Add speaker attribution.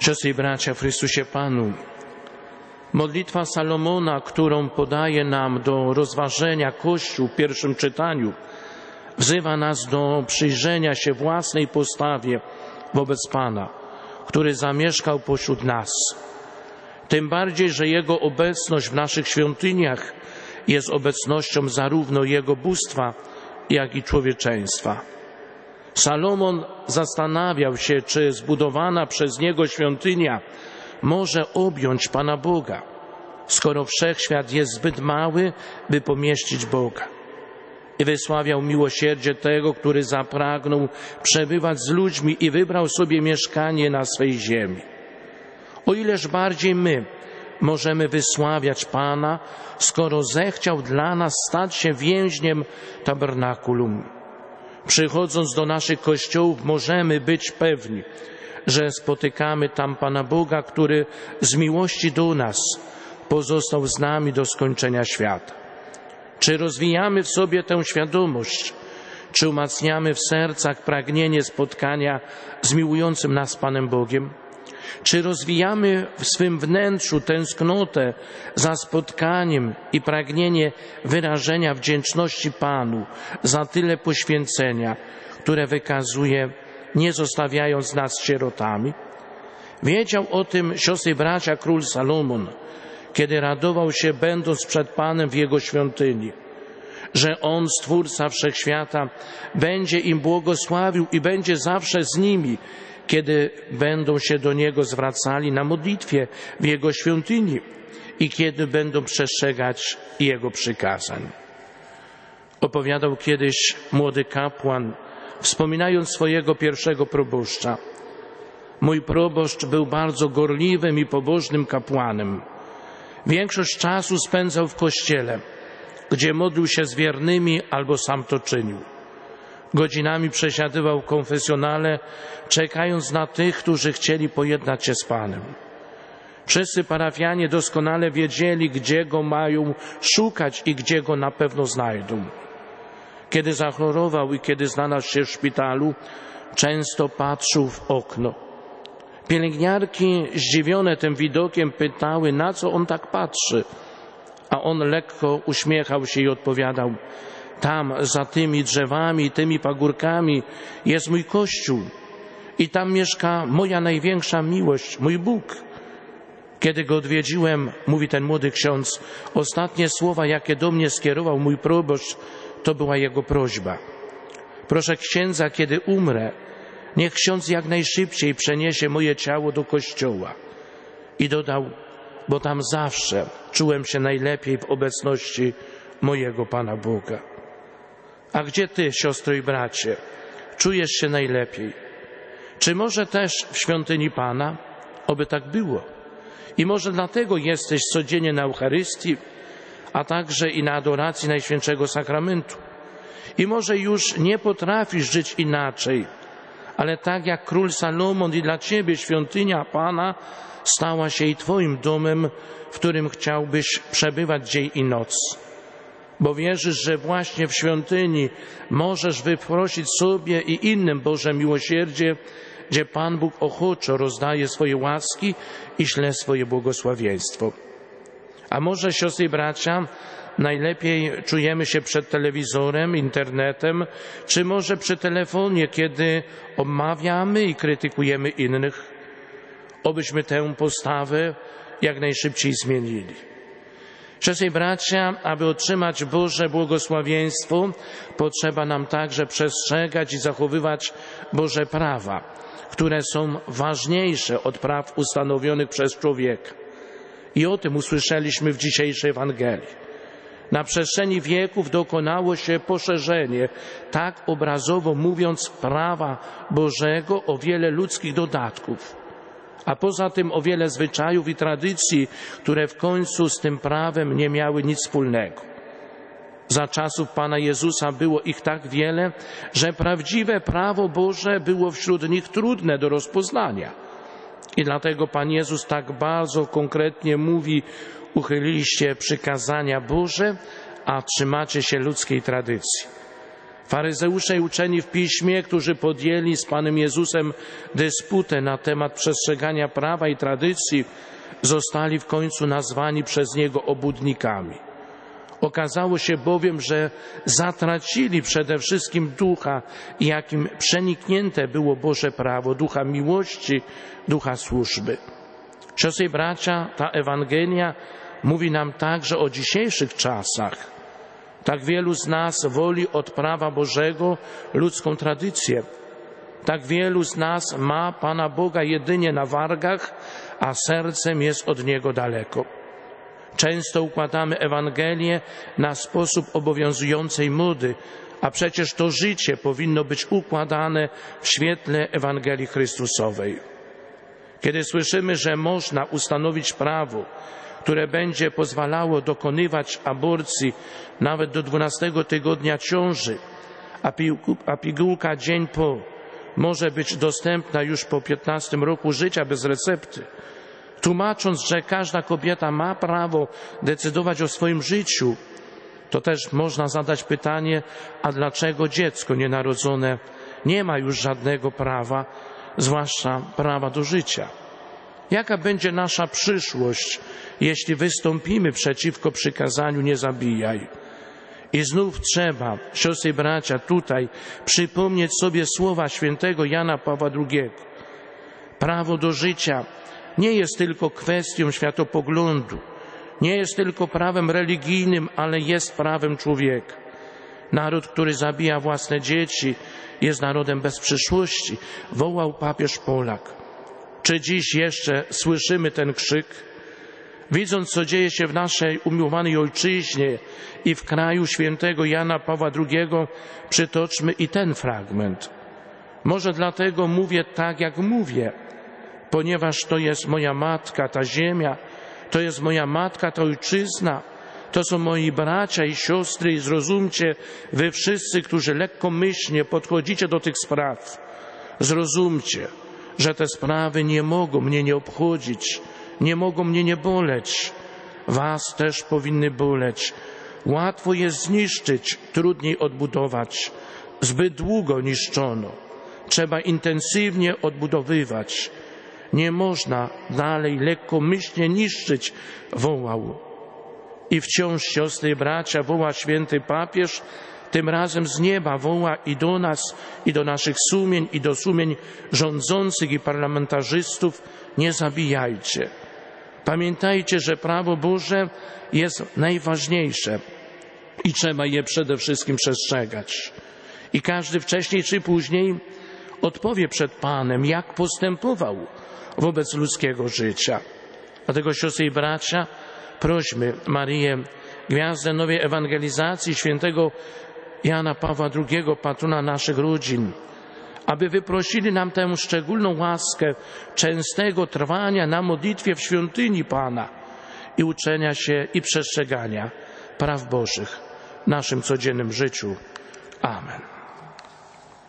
Speaker 1: Siostry i bracia w Chrystusie Panu, modlitwa Salomona, którą podaje nam do rozważenia Kościół w pierwszym czytaniu, wzywa nas do przyjrzenia się własnej postawie wobec Pana, który zamieszkał pośród nas. Tym bardziej, że Jego obecność w naszych świątyniach jest obecnością zarówno Jego bóstwa, jak i człowieczeństwa. Salomon zastanawiał się, czy zbudowana przez niego świątynia może objąć Pana Boga, skoro wszechświat jest zbyt mały, by pomieścić Boga. I wysławiał miłosierdzie tego, który zapragnął przebywać z ludźmi i wybrał sobie mieszkanie na swej ziemi. O ileż bardziej my możemy wysławiać Pana, skoro zechciał dla nas stać się więźniem tabernakulum. Przychodząc do naszych kościołów, możemy być pewni, że spotykamy tam Pana Boga, który z miłości do nas pozostał z nami do skończenia świata. Czy rozwijamy w sobie tę świadomość? Czy umacniamy w sercach pragnienie spotkania z miłującym nas Panem Bogiem? Czy rozwijamy w swym wnętrzu tęsknotę za spotkaniem i pragnienie wyrażenia wdzięczności Panu za tyle poświęcenia, które wykazuje, nie zostawiając nas sierotami? Wiedział o tym, siostry i bracia, król Salomon, kiedy radował się, będąc przed Panem w Jego świątyni, że On, Stwórca Wszechświata, będzie im błogosławił i będzie zawsze z nimi, kiedy będą się do Niego zwracali na modlitwie w Jego świątyni i kiedy będą przestrzegać Jego przykazań. Opowiadał kiedyś młody kapłan, wspominając swojego pierwszego proboszcza. Mój proboszcz był bardzo gorliwym i pobożnym kapłanem. Większość czasu spędzał w kościele, gdzie modlił się z wiernymi albo sam to czynił. Godzinami przesiadywał w konfesjonale, czekając na tych, którzy chcieli pojednać się z Panem. Wszyscy parafianie doskonale wiedzieli, gdzie Go mają szukać i gdzie Go na pewno znajdą. Kiedy zachorował i kiedy znalazł się w szpitalu, często patrzył w okno. Pielęgniarki, zdziwione tym widokiem, pytały, na co on tak patrzy, a on lekko uśmiechał się i odpowiadał: tam, za tymi drzewami i tymi pagórkami jest mój Kościół i tam mieszka moja największa miłość, mój Bóg. Kiedy go odwiedziłem, mówi ten młody ksiądz, ostatnie słowa, jakie do mnie skierował mój proboszcz, to była jego prośba: proszę księdza, kiedy umrę, niech ksiądz jak najszybciej przeniesie moje ciało do kościoła. I dodał: bo tam zawsze czułem się najlepiej w obecności mojego Pana Boga. A gdzie ty, siostro i bracie, czujesz się najlepiej? Czy może też w świątyni Pana? Oby tak było. I może dlatego jesteś codziennie na Eucharystii, a także i na adoracji Najświętszego Sakramentu. I może już nie potrafisz żyć inaczej, ale tak jak król Salomon, i dla ciebie świątynia Pana stała się i twoim domem, w którym chciałbyś przebywać dzień i noc. Bo wierzysz, że właśnie w świątyni możesz wyprosić sobie i innym Boże miłosierdzie, gdzie Pan Bóg ochoczo rozdaje swoje łaski i śle swoje błogosławieństwo. A może, siostry i bracia, najlepiej czujemy się przed telewizorem, internetem, czy może przy telefonie, kiedy omawiamy i krytykujemy innych? Obyśmy tę postawę jak najszybciej zmienili. Siostry i bracia, aby otrzymać Boże błogosławieństwo, potrzeba nam także przestrzegać i zachowywać Boże prawa, które są ważniejsze od praw ustanowionych przez człowieka. I o tym usłyszeliśmy w dzisiejszej Ewangelii. Na przestrzeni wieków dokonało się poszerzenie, tak obrazowo mówiąc, prawa Bożego o wiele ludzkich dodatków, a poza tym o wiele zwyczajów i tradycji, które w końcu z tym prawem nie miały nic wspólnego. Za czasów Pana Jezusa było ich tak wiele, że prawdziwe prawo Boże było wśród nich trudne do rozpoznania. I dlatego Pan Jezus tak bardzo konkretnie mówi: uchyliliście przykazania Boże, a trzymacie się ludzkiej tradycji. Faryzeusze i uczeni w Piśmie, którzy podjęli z Panem Jezusem dysputę na temat przestrzegania prawa i tradycji, zostali w końcu nazwani przez Niego obłudnikami. Okazało się bowiem, że zatracili przede wszystkim ducha, jakim przeniknięte było Boże prawo, ducha miłości, ducha służby. Siostry i bracia, ta Ewangelia mówi nam także o dzisiejszych czasach. Tak wielu z nas woli od prawa Bożego ludzką tradycję. Tak wielu z nas ma Pana Boga jedynie na wargach, a sercem jest od Niego daleko. Często układamy Ewangelię na sposób obowiązującej mody, a przecież to życie powinno być układane w świetle Ewangelii Chrystusowej. Kiedy słyszymy, że można ustanowić prawo, które będzie pozwalało dokonywać aborcji nawet do 12 tygodnia ciąży, a pigułka dzień po może być dostępna już po 15 roku życia bez recepty, tłumacząc, że każda kobieta ma prawo decydować o swoim życiu, to też można zadać pytanie, a dlaczego dziecko nienarodzone nie ma już żadnego prawa, zwłaszcza prawa do życia? Jaka będzie nasza przyszłość, jeśli wystąpimy przeciwko przykazaniu nie zabijaj? I znów trzeba, siostry i bracia, tutaj przypomnieć sobie słowa świętego Jana Pawła II. Prawo do życia nie jest tylko kwestią światopoglądu, nie jest tylko prawem religijnym, ale jest prawem człowieka. Naród, który zabija własne dzieci, jest narodem bez przyszłości, wołał papież Polak. Czy dziś jeszcze słyszymy ten krzyk? Widząc, co dzieje się w naszej umiłowanej ojczyźnie i w kraju świętego Jana Pawła II, przytoczmy i ten fragment. Może dlatego mówię tak, jak mówię, ponieważ to jest moja matka, ta ziemia, to jest moja matka, ta ojczyzna, to są moi bracia i siostry i zrozumcie, wy wszyscy, którzy lekkomyślnie podchodzicie do tych spraw, zrozumcie, że te sprawy nie mogą mnie nie obchodzić, nie mogą mnie nie boleć. Was też powinny boleć. Łatwo jest zniszczyć, trudniej odbudować. Zbyt długo niszczono. Trzeba intensywnie odbudowywać. Nie można dalej lekkomyślnie niszczyć, wołał. I wciąż, siostry i bracia, woła święty papież, tym razem z nieba woła i do nas, i do naszych sumień, i do sumień rządzących i parlamentarzystów: nie zabijajcie. Pamiętajcie, że prawo Boże jest najważniejsze i trzeba je przede wszystkim przestrzegać. I każdy wcześniej czy później odpowie przed Panem, jak postępował wobec ludzkiego życia. Dlatego, siostry i bracia, prośmy Maryję, gwiazdę nowej ewangelizacji, świętego Jana Pawła II, patrona naszych rodzin, aby wyprosili nam tę szczególną łaskę częstego trwania na modlitwie w świątyni Pana i uczenia się i przestrzegania praw Bożych w naszym codziennym życiu. Amen.